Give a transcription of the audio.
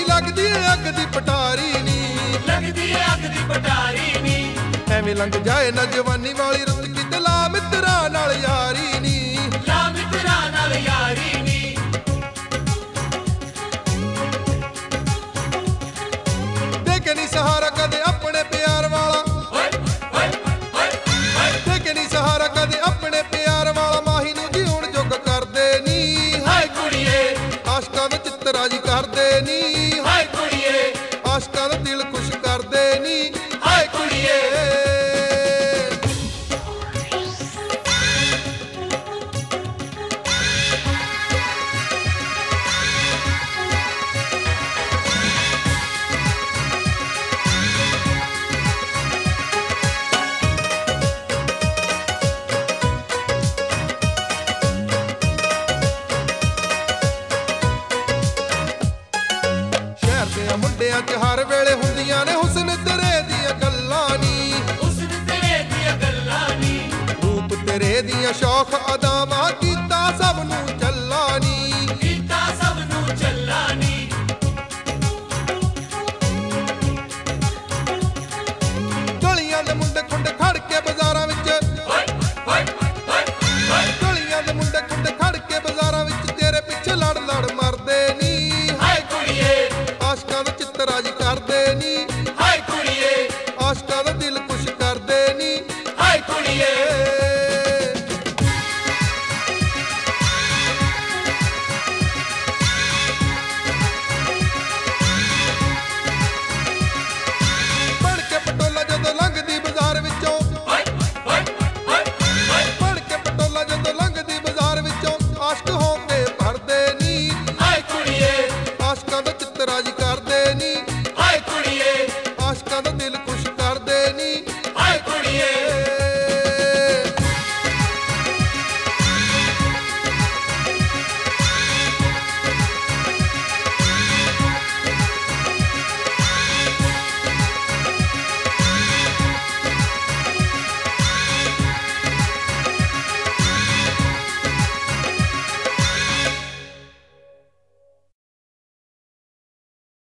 ਨੀ ਲੱਗਦੀ ਏ ਅੱਗ ਦੀ ਪਟਾਰੀ ਨੀ, ਲੱਗਦੀ ਏ ਅੱਗ ਦੀ ਪਟਾਰੀ ਨੀ। ਐਵੇਂ ਲੰਘ ਜਾਏ ਨਾ ਜਵਾਨੀ ਵਾਲੀ ਰੁੱਤ, ਕਿਤੇ ਲਾ ਮਿੱਤਰਾਂ ਨਾਲ ਯਾਰੀ ਨੀ, ਲਾ ਮਿੱਤਰਾਂ ਨਾਲ ਯਾਰੀ ਨੀ। ਦੇ ਕੇ ਨੀ ਸਹਾਰਾ ਕਦੇ ਆਪਣੇ ਪਿਆਰ ਵਾਲਾ, ਓਏ ਓਏ ਓਏ ਓਏ, ਦੇ ਕੇ ਨੀ ਸਹਾਰਾ ਕਦੇ ਆਪਣੇ ਪਿਆਰ ਵਾਲਾ, ਮਾਹੀ ਨੂੰ ਜਿਉਣ ਜੋਗ ਕਰਦੇ ਨੀ। ਹਾਏ ਕੁੜੀਏ, ਆਸ਼ਕਾਂ ਦਾ ਚਿੱਤ ਰਾਜੀ ਕਰਦੇ ਨੀ, ਹਾਏ ਕੁੜੀਏ, ਆਸ਼ਕਾਂ ਦਾ ਦਿਲ ਖੁਸ਼ ਕਰਦੇ ਨੀ। ਹਾਏ ਕੁੜੀਏ। ਸ਼ਹਿਰ ਦੇ ਮੁੰਡਿਆਂ 'ਚ ਹਰ ਵੇਲੇ ਹੁੰਦੀਆਂ ਨੇ ਹੁਸਨ ਤੇਰੇ ਦੀਆਂ ਗੱਲਾਂ ਨੀ, ਹੁਸਨ ਤੇਰੇ ਦੀਆਂ ਗੱਲਾਂ ਨੀ। ਰੂਪ ਤੇਰੇ ਦੀਆਂ ਸ਼ੌਖ ਅਦਾਵਾਂ, ਕੀਤਾ ਸਭ ਨੂੰ ਚੱਲਾ ਨੀ। ਕੀਤਾ ਸਭ ਨੂੰ ਚੱਲਾ ਨੀ। ਗਲੀਆਂ ਦੇ ਮੁੰਡੇ ਖੁੰਡੇ ਖੜ ਕੇ ਬਾਜ਼ਾਰਾਂ ਵਿੱਚ, ਓਏ ਓਏ ਓਏ ਓਏ, ਗਲੀਆਂ ਦੇ ਮੁੰਡੇ ਖੁੰਡੇ ਖੜ ਕੇ ਬਾਜ਼ਾਰਾਂ ਵਿੱਚ, ਤੇਰੇ ਪਿੱਛੇ ਲੜ ਲੜ ਮਰਦੇ ਨੀ। ਹਾਏ ਕੁੜੀਏ, ਆਸ਼ਕਾਂ ਦਾ ਚਿੱਤ ਰਾਜੀ ਕਰਦੇ ਨੀ, ਹਾਏ ਕੁੜੀਏ, ਆਸ਼ਕਾਂ ਦਾ ਦਿਲ ਖੁਸ਼ ਕਰਦੇ ਨੀ। ਹਾਏ ਕੁੜੀਏ। ਬਣ ਕੇ ਪਟੋਲਾ ਜਦੋਂ ਲੰਘਦੀ ਬਾਜ਼ਾਰ ਵਿੱਚੋਂ, ਓਏ ਓਏ ਓਏ ਓਏ, ਬਣ ਕੇ ਪਟੋਲਾ ਜਦੋਂ ਲੰਘਦੀ ਬਾਜ਼ਾਰ ਵਿੱਚੋਂ, ਆਸ਼ਕ ਹੋ ਕੇ ਭਰਦੇ ਨੀ। ਹਾਏ ਕੁੜੀਏ, ਆਸ਼ਕਾਂ ਦਾ ਚਿੱਤ ਰਾਜੀ ਕਰਦੇ ਨੀ। ਹਾਏ ਕੁੜੀਏ।